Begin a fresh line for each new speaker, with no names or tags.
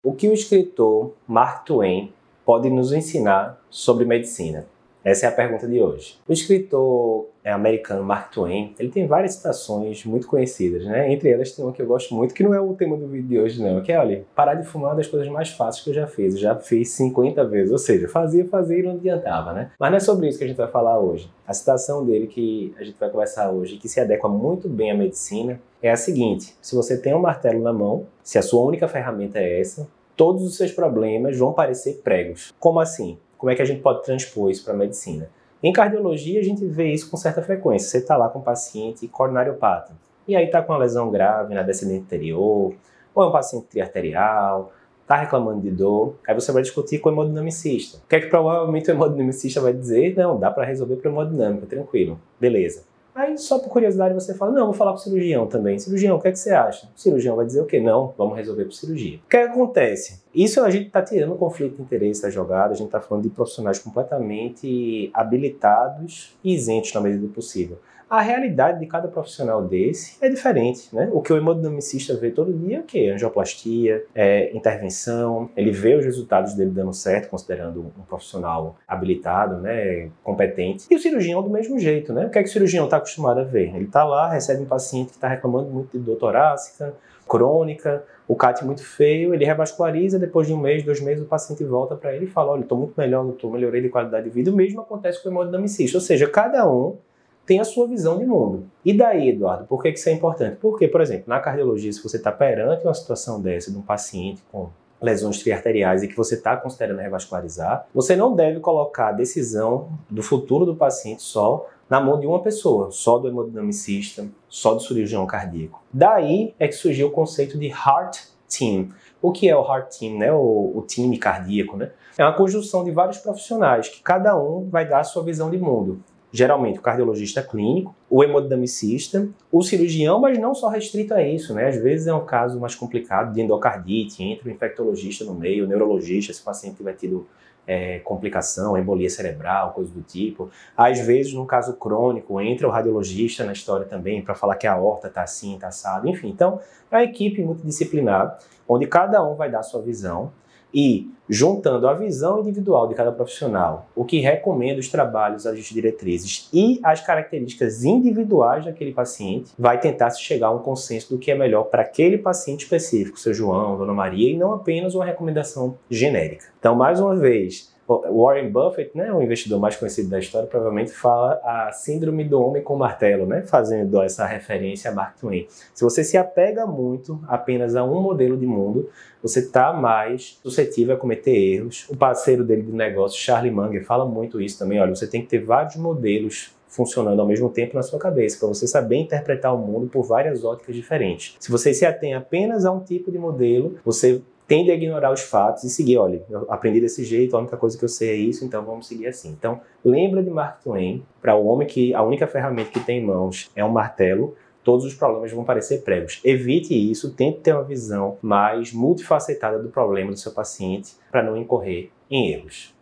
O que o escritor Mark Twain pode nos ensinar sobre medicina? Essa é a pergunta de hoje. O escritor americano Mark Twain, ele tem várias citações muito conhecidas, né? Entre elas tem uma que eu gosto muito, que não é o tema do vídeo de hoje não, que é, olha, parar de fumar é uma das coisas mais fáceis que eu já fiz. Eu já fiz 50 vezes, ou seja, fazia e não adiantava, né? Mas não é sobre isso que a gente vai falar hoje. A citação dele que a gente vai conversar hoje, que se adequa muito bem à medicina, é a seguinte: se você tem um martelo na mão, se a sua única ferramenta é essa, todos os seus problemas vão parecer pregos. Como assim? Como é que a gente pode transpor isso para a medicina? Em cardiologia, a gente vê isso com certa frequência. Você está lá com um paciente coronariopata, e aí está com uma lesão grave na descendente anterior, ou é um paciente triarterial, está reclamando de dor, aí você vai discutir com o hemodinamicista. O que é que provavelmente o hemodinamicista vai dizer? Não, dá para resolver por hemodinâmica, tranquilo, beleza. Aí, só por curiosidade, você fala, não, vou falar pro cirurgião também. Cirurgião, o que é que você acha? O cirurgião vai dizer o quê? Não, vamos resolver por cirurgia. O que acontece? Isso a gente está tirando o conflito de interesse da jogada, a gente está falando de profissionais completamente habilitados e isentos na medida do possível. A realidade de cada profissional desse é diferente, né? O que o hemodinamicista vê todo dia é o quê? Angioplastia, intervenção, ele vê os resultados dele dando certo, considerando um profissional habilitado, né, competente. E o cirurgião do mesmo jeito, né? O que é que o cirurgião está acostumado a ver? Ele está lá, recebe um paciente que está reclamando muito de dor torácica, crônica, o CAT muito feio, ele revasculariza, depois de 1 mês, 2 meses, o paciente volta para ele e fala, olha, estou muito melhor, melhorei de qualidade de vida. O mesmo acontece com o hemodinamicista, ou seja, cada um tem a sua visão de mundo. E daí, Eduardo, por que isso é importante? Porque, por exemplo, na cardiologia, se você está perante uma situação dessa, de um paciente com lesões triarteriais e que você está considerando revascularizar, você não deve colocar a decisão do futuro do paciente só na mão de uma pessoa, só do hemodinamicista, só do cirurgião cardíaco. Daí é que surgiu o conceito de Heart Team. O que é o Heart Team, né? O time cardíaco, né? É uma conjunção de vários profissionais que cada um vai dar a sua visão de mundo. Geralmente o cardiologista clínico, o hemodinamicista, o cirurgião, mas não só restrito a isso, né? Às vezes é um caso mais complicado de endocardite, entra o infectologista no meio, o neurologista, se o paciente tiver tido complicação, embolia cerebral, coisa do tipo. Às vezes, no caso crônico, entra o radiologista na história também para falar que a aorta está assim, está assado, enfim. Então, é uma equipe multidisciplinar, onde cada um vai dar a sua visão, e, juntando a visão individual de cada profissional, o que recomenda os trabalhos, as diretrizes e as características individuais daquele paciente, vai tentar se chegar a um consenso do que é melhor para aquele paciente específico, seu João, Dona Maria, e não apenas uma recomendação genérica. Então, mais uma vez, Warren Buffett, né, o investidor mais conhecido da história, provavelmente fala a síndrome do homem com martelo, né, fazendo essa referência a Mark Twain. Se você se apega muito apenas a um modelo de mundo, você está mais suscetível a cometer erros. O parceiro dele de negócio, Charlie Munger, fala muito isso também. Olha, você tem que ter vários modelos funcionando ao mesmo tempo na sua cabeça, para você saber interpretar o mundo por várias óticas diferentes. Se você se atém apenas a um tipo de modelo, você tende a ignorar os fatos e seguir, olha, eu aprendi desse jeito, a única coisa que eu sei é isso, então vamos seguir assim. Então, lembra de Mark Twain, para o homem que a única ferramenta que tem em mãos é um martelo, todos os problemas vão parecer pregos. Evite isso, tente ter uma visão mais multifacetada do problema do seu paciente para não incorrer em erros.